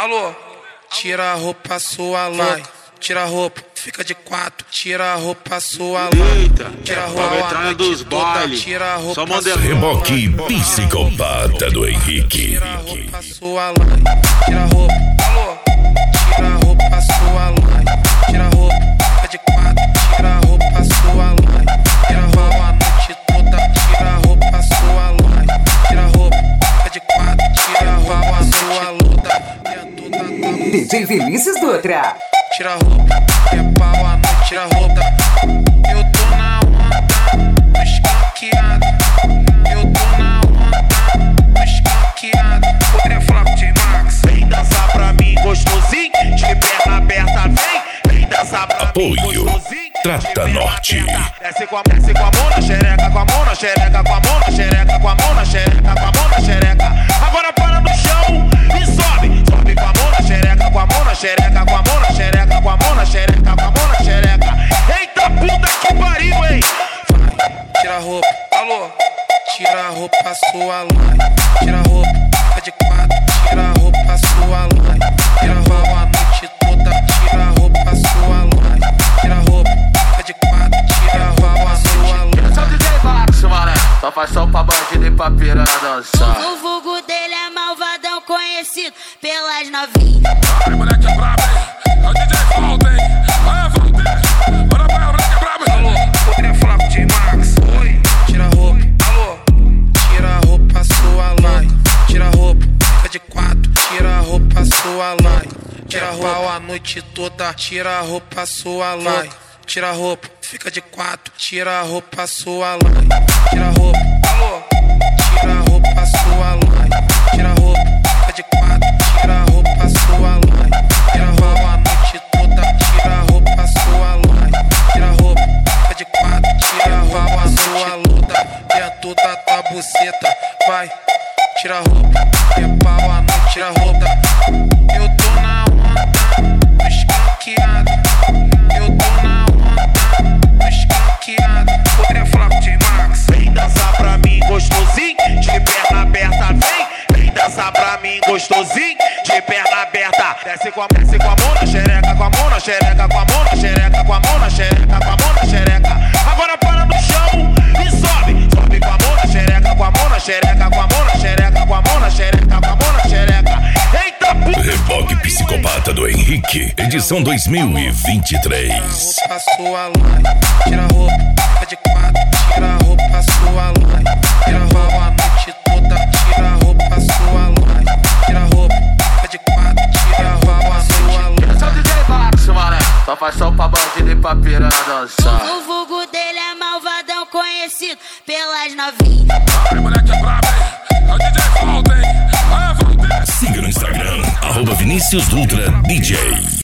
Alô, tira a roupa sua lá, tira a roupa, fica de quatro, tira a roupa sua lá, tira a roupa a dos bailes, tira a roupa só modelo. Reboque psicopata do Henrique. Tira a roupa sua lá, tira a roupa, alô, tira a roupa sua lá, tira a roupa, fica de quatro, tira a roupa sua lá, tira a roupa a noite toda, tira a roupa sua lá, tira a roupa, fica de quatro, tira a roupa sua luta. DJ Vinícius Dutra. Tira a roupa, é pau à noite, tira a roupa. Eu tô na onda, escanqueado. Eu tô na onda, escanqueado. Poderia falar com o J-Max? Vem dançar pra mim gostosinho, de perna aberta, vem dançar pra mim gostosinho. Trata Norte. Desce com a mão na xereca, com a mão na xereca, com a mão na xereca, com a mão na xereca, com a mão na xereca. Agora para no chão e sobe com a mão na xereca, com a mão na xereca, com a mão na xereca, com a mão na xereca, com a mão na xereca. Eita puta que pariu, hein? Tira a roupa, alô, tira a roupa sua lá, tira a roupa, fica de quatro, tira a roupa sua lá, tira a roupa a noite toda, tira a roupa sua lá, tira a roupa, fica de quatro, tira a roupa sua lá. Sou DJ Max, mané, só faz som pra bandido e pra piranha dançar. O vulgo dele é malvadão, conhecido pelas novinhas. Ai, moleque é brabo, hein? É o DJ Volta, hein? Vai, Volta! Bora pra moleque é brabo, hein? Alô, poderia falar com o J-Max? Oi, tira a roupa, alô, tira a roupa sua lá, tira a roupa, fica de quatro, tira a roupa sua lá, tira a roupa a noite toda, tira a roupa sua lá, tira a roupa, fica de quatro, tira a roupa sua lá, tira a roupa, alô, tira a roupa sua lá, tira a roupa, fica de quatro, tira a roupa sua lá, tira a roupa a noite toda, tira a roupa sua lá, tira a roupa, fica de quatro, tira a roupa a sua luta, dentro da tua buceta, vai, tira a roupa, é pau a noite, tira a roupa, eu tô na onda, escanqueado, eu tô na onda, escanqueado, poderia falar com o J-Max? Vem dançar pra mim gostosinho, de perna aberta, vem dançar pra mim gostosinho, de perna aberta. Desce com a mão na xereca, com a mão na xereca, com a mão na xereca, com a mão na xereca, com a mão na xereca. Agora para no chão e sobe com a mão na xereca, com a mão na xereca, com a mão na xereca, com a mão na xereca, com a mão na xereca. Eita puta! Reboque psicopata do Henrique, edição 2023. Tira a roupa sua lá, tira a roupa, fica de quatro, tira a roupa sua lá, tira a roupa a noite toda, tira a roupa sua lá, tira a roupa, fica de quatro, tira a roupa sua lá. Sou DJ Max, mané, só faz som pra bandido e pra piranha dançar. O vulgo dele é malvadão, conhecido pelas novinhas. Ai, moleque é brabo, hein? É o DJ Volta, hein? Vai, Volta! Siga no Instagram, @Vinícius Dutra DJ.